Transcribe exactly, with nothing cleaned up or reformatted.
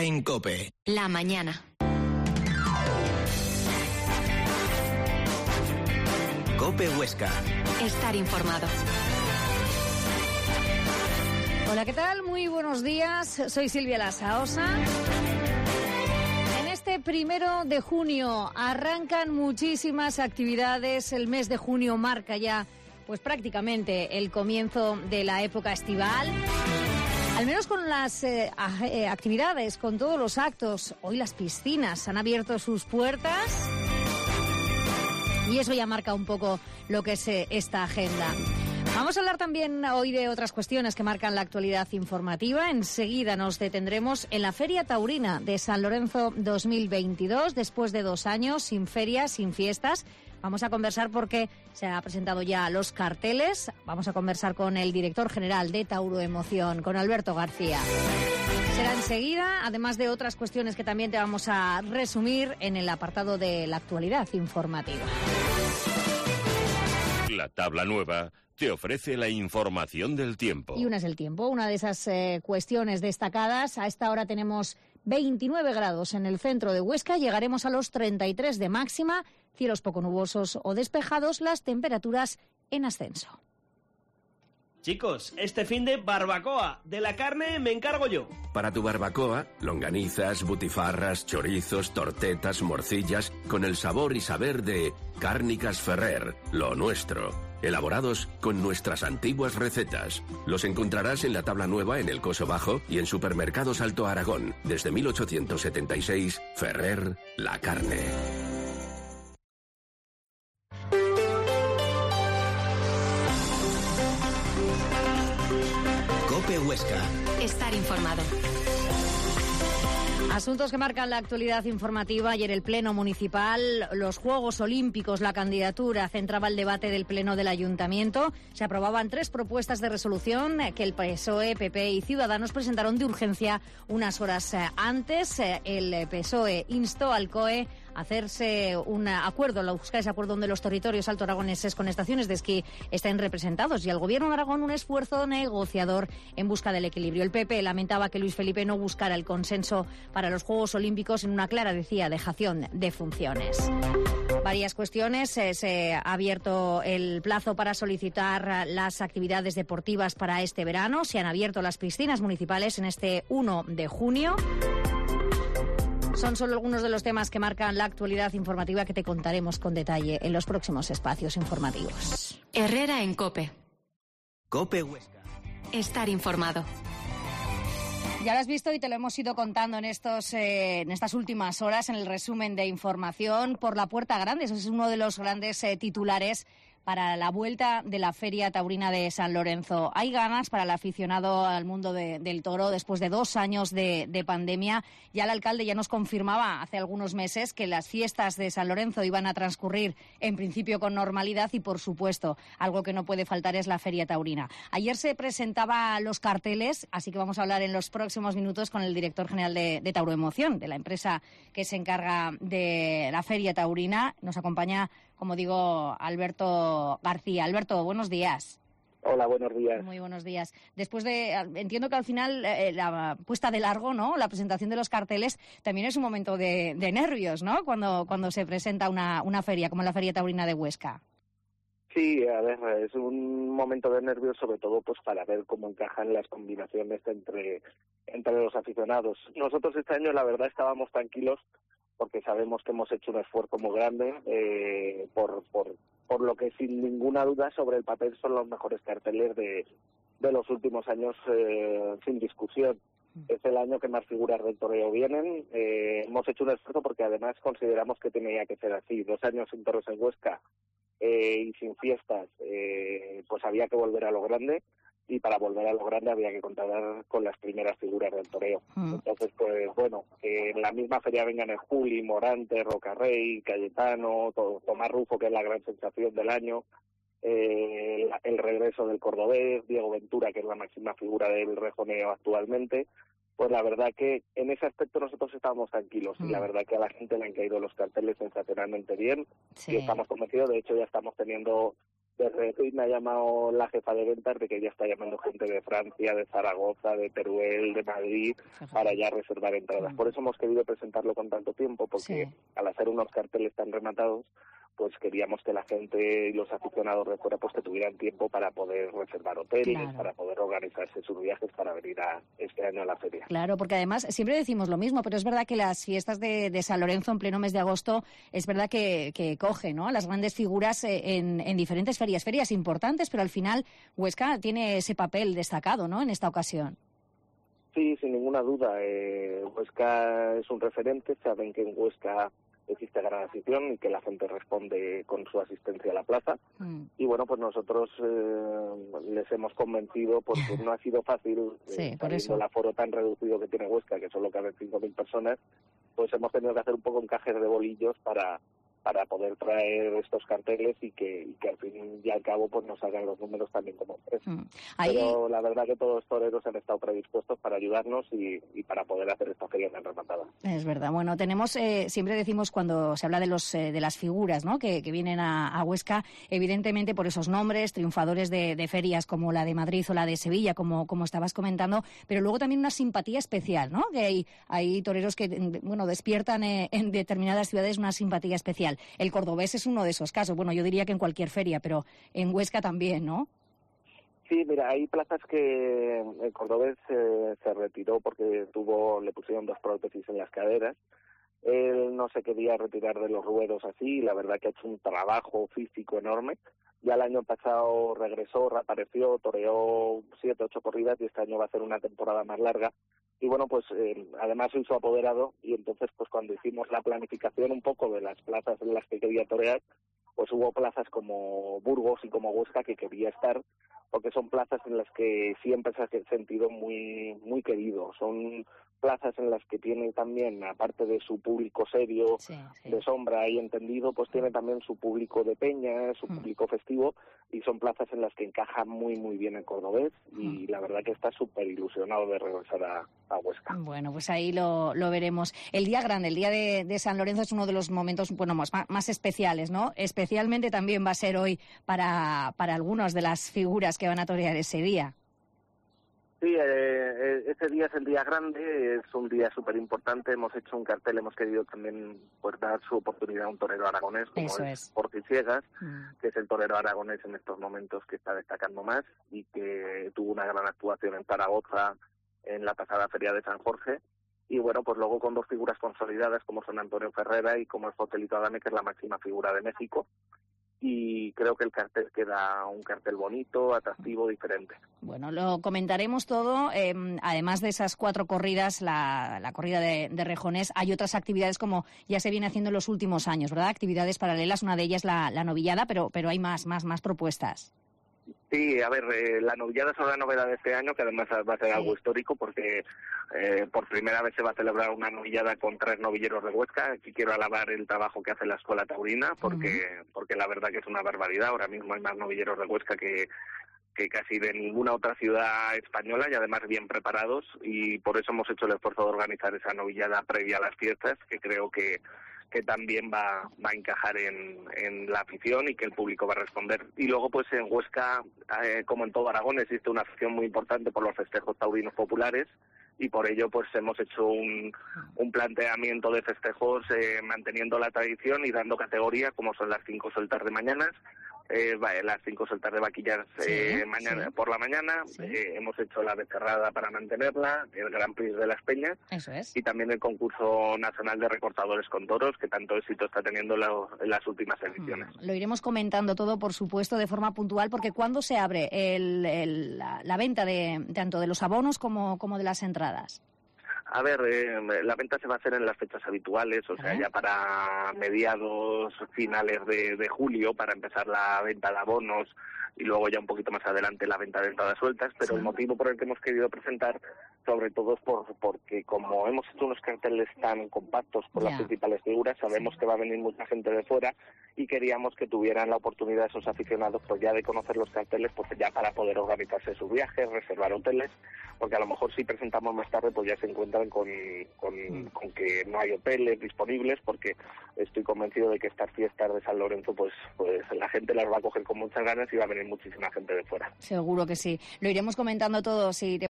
En COPE. La mañana. COPE Huesca. Estar informado. Hola, ¿qué tal? Muy buenos días. Soy Silvia Lasaosa. En este primero de junio arrancan muchísimas actividades. El mes de junio marca ya, pues prácticamente el comienzo de la época estival. Al menos con las eh, actividades, con todos los actos. Hoy las piscinas han abierto sus puertas y eso ya marca un poco lo que es eh, esta agenda. Vamos a hablar también hoy de otras cuestiones que marcan la actualidad informativa. Enseguida nos detendremos en la Feria Taurina de San Lorenzo dos mil veintidós, después de dos años sin ferias, sin fiestas. Vamos a conversar porque se han presentado ya los carteles. Vamos a conversar con el director general de Tauro Emoción, con Alberto García. Será enseguida, además de otras cuestiones que también te vamos a resumir en el apartado de la actualidad informativa. La tabla nueva te ofrece la información del tiempo. Y una es el tiempo, una de esas eh, cuestiones destacadas. A esta hora tenemos veintinueve grados en el centro de Huesca, llegaremos a los treinta y tres de máxima, cielos poco nubosos o despejados, las temperaturas en ascenso. Chicos, este fin de barbacoa, de la carne me encargo yo. Para tu barbacoa, longanizas, butifarras, chorizos, tortetas, morcillas, con el sabor y saber de Cárnicas Ferrer, lo nuestro. Elaborados con nuestras antiguas recetas. Los encontrarás en la tabla nueva en el Coso Bajo y en Supermercados Alto Aragón. Desde mil ochocientos setenta y seis, Ferrer, la carne. COPE Huesca. Estar informado. Asuntos que marcan la actualidad informativa. Ayer el Pleno Municipal, los Juegos Olímpicos, la candidatura centraba el debate del Pleno del Ayuntamiento. Se aprobaban tres propuestas de resolución que el P S O E, P P y Ciudadanos presentaron de urgencia unas horas antes. El P S O E instó al C O E a hacerse un acuerdo, a buscar ese acuerdo donde los territorios alto aragoneses con estaciones de esquí estén representados, y al Gobierno de Aragón un esfuerzo negociador en busca del equilibrio. El P P lamentaba que Luis Felipe no buscara el consenso para los Juegos Olímpicos en una clara, decía, dejación de funciones. Varias cuestiones. Eh, se ha abierto el plazo para solicitar las actividades deportivas para este verano. Se han abierto las piscinas municipales en este uno de junio. Son solo algunos de los temas que marcan la actualidad informativa que te contaremos con detalle en los próximos espacios informativos. Herrera en COPE. COPE Huesca. Estar informado. Ya lo has visto y te lo hemos ido contando en estos eh, en estas últimas horas en el resumen de información. Por la puerta grande, eso es uno de los grandes eh, titulares para la vuelta de la Feria Taurina de San Lorenzo. Hay ganas para el aficionado al mundo de, del toro después de dos años de, de pandemia. Ya el alcalde ya nos confirmaba hace algunos meses que las fiestas de San Lorenzo iban a transcurrir en principio con normalidad y, por supuesto, algo que no puede faltar es la Feria Taurina. Ayer se presentaba los carteles, así que vamos a hablar en los próximos minutos con el director general de, de Tauro Emoción, de la empresa que se encarga de la Feria Taurina. Nos acompaña, como digo, Alberto García. Alberto, buenos días. Hola, buenos días. Muy buenos días. Después de, entiendo que al final eh, la puesta de largo, ¿no? La presentación de los carteles también es un momento de, de nervios, ¿no? Cuando, cuando se presenta una, una feria como la Feria Taurina de Huesca. Sí, a ver, es un momento de nervios, sobre todo pues para ver cómo encajan las combinaciones entre, entre los aficionados. Nosotros este año, la verdad, estábamos tranquilos porque sabemos que hemos hecho un esfuerzo muy grande eh, por, por, por lo que sin ninguna duda sobre el papel son los mejores carteles de, de los últimos años, eh, sin discusión. Es el año que más figuras del toreo vienen. Eh, hemos hecho un esfuerzo porque además consideramos que tenía que ser así. Dos años sin toros en Huesca eh, y sin fiestas, eh, pues había que volver a lo grande. Y para volver a lo grande había que contar con las primeras figuras del toreo. Mm. Entonces, pues bueno, que en la misma feria vengan el Juli, Morante, Rocarrey, Cayetano, todo, Tomás Rufo, que es la gran sensación del año, eh, el, el regreso del cordobés, Diego Ventura, que es la máxima figura del rejoneo actualmente. Pues la verdad que en ese aspecto nosotros estábamos tranquilos mm. y la verdad que a la gente le han caído los carteles sensacionalmente bien. Sí. Y estamos convencidos, de hecho ya estamos teniendo de repente me ha llamado la jefa de ventas de que ya está llamando gente de Francia, de Zaragoza, de Teruel, de Madrid, para ya reservar entradas. Por eso hemos querido presentarlo con tanto tiempo, porque sí. al hacer unos carteles tan rematados, pues queríamos que la gente y los aficionados de fuera pues que tuvieran tiempo para poder reservar hoteles, claro. para poder organizarse sus viajes para venir a este año a la feria. Claro, porque además siempre decimos lo mismo, pero es verdad que las fiestas de, de San Lorenzo en pleno mes de agosto es verdad que, que coge, ¿no?, a las grandes figuras en, en diferentes ferias, ferias importantes, pero al final Huesca tiene ese papel destacado, ¿no?, en esta ocasión. Sí, sin ninguna duda. Eh, Huesca es un referente, saben que en Huesca existe gran afición y que la gente responde con su asistencia a la plaza. Mm. Y bueno, pues nosotros eh, les hemos convencido, porque no ha sido fácil, sí, eh, por eso. el aforo tan reducido que tiene Huesca, que solo caben cinco mil personas, pues hemos tenido que hacer un poco encajes de bolillos para para poder traer estos carteles y que, y que al fin y al cabo pues nos hagan los números también como empresa. Mm. Ahí... Pero la verdad que todos los toreros han estado predispuestos para ayudarnos y, y para poder hacer esta feria tan rematada. Es verdad. Bueno, tenemos, eh, siempre decimos cuando se habla de los eh, de las figuras, ¿no?, que, que vienen a, a Huesca, evidentemente por esos nombres, triunfadores de, de ferias como la de Madrid o la de Sevilla, como, como estabas comentando, pero luego también una simpatía especial, ¿no?, que hay, hay toreros que, bueno, despiertan eh, en determinadas ciudades una simpatía especial. El cordobés es uno de esos casos. Bueno, yo diría que en cualquier feria, pero en Huesca también, ¿no? Sí, mira, hay plazas que el cordobés eh, se retiró porque tuvo, le pusieron dos prótesis en las caderas. Él no se quería retirar de los ruedos así, y la verdad que ha hecho un trabajo físico enorme. Ya el año pasado regresó, reapareció, toreó siete, ocho corridas, y este año va a ser una temporada más larga. Y bueno, pues eh, además se hizo apoderado, y entonces pues cuando hicimos la planificación un poco de las plazas en las que quería torear, pues hubo plazas como Burgos y como Huesca que quería estar, porque son plazas en las que siempre se ha sentido muy muy querido. Son plazas en las que tiene también, aparte de su público serio, sí, sí. de sombra y entendido, pues tiene también su público de peña, su mm. público festivo, y son plazas en las que encaja muy muy bien el cordobés, y mm. la verdad que está súper ilusionado de regresar a, a Huesca. Bueno, pues ahí lo, lo veremos. El día grande, el día de, de San Lorenzo, es uno de los momentos, bueno, más, más especiales, ¿no? Especialmente también va a ser hoy para, para algunas de las figuras que van a torear ese día. Sí, eh, ese día es el día grande, es un día súper importante. Hemos hecho un cartel, hemos querido también pues, dar su oportunidad a un torero aragonés, como Eso es, es. Porticiegas, mm. que es el torero aragonés en estos momentos que está destacando más y que tuvo una gran actuación en Zaragoza en la pasada Feria de San Jorge. Y bueno, pues luego con dos figuras consolidadas como son Antonio Ferrera y como es Joselito Adame, que es la máxima figura de México. Y creo que el cartel queda un cartel bonito, atractivo, diferente. Bueno, lo comentaremos todo. Eh, además de esas cuatro corridas, la, la corrida de, de rejones, hay otras actividades como ya se viene haciendo en los últimos años, ¿verdad? Actividades paralelas, una de ellas la, la novillada, pero, pero hay más, más, más propuestas. Sí, a ver, eh, la novillada es una novedad de este año, que además va a ser sí. algo histórico, porque eh, por primera vez se va a celebrar una novillada con tres novilleros de Huesca. Aquí quiero alabar el trabajo que hace la Escuela Taurina, porque uh-huh. porque la verdad que es una barbaridad. Ahora mismo hay más novilleros de Huesca que, que casi de ninguna otra ciudad española, y además bien preparados, y por eso hemos hecho el esfuerzo de organizar esa novillada previa a las fiestas, que creo que que también va, va a encajar en, en la afición y que el público va a responder. Y luego, pues en Huesca, eh, como en todo Aragón, existe una afición muy importante por los festejos taurinos populares, y por ello pues hemos hecho un, un planteamiento de festejos eh, manteniendo la tradición y dando categoría, como son las cinco sueltas de mañanas, eh, las cinco sueltas de vaquillas eh, sí, mañana sí. por la mañana, sí. eh, hemos hecho la becerrada para mantenerla, el Gran Prix de las Peñas, Eso es. y también el concurso nacional de recortadores con toros, que tanto éxito está teniendo la, en las últimas ediciones. Mm, lo iremos comentando todo, por supuesto, de forma puntual, porque ¿cuándo se abre el, el, la, la venta de tanto de los abonos como, como de las entradas? A ver, eh, la venta se va a hacer en las fechas habituales, o sea, ¿Eh? ya para mediados, finales de, de julio, para empezar la venta de abonos, y luego ya un poquito más adelante la venta de entradas sueltas, pero sí. el motivo por el que hemos querido presentar sobre todo por, porque como hemos hecho unos carteles tan compactos con Ya. las principales figuras, sabemos Sí. que va a venir mucha gente de fuera y queríamos que tuvieran la oportunidad esos aficionados pues ya de conocer los carteles, pues ya para poder organizarse sus viajes, reservar hoteles, porque a lo mejor si presentamos más tarde pues ya se encuentran con, con, Mm. con que no hay hoteles disponibles, porque estoy convencido de que estas fiestas de San Lorenzo pues, pues la gente las va a coger con muchas ganas y va a venir muchísima gente de fuera. Seguro que sí. Lo iremos comentando todo si te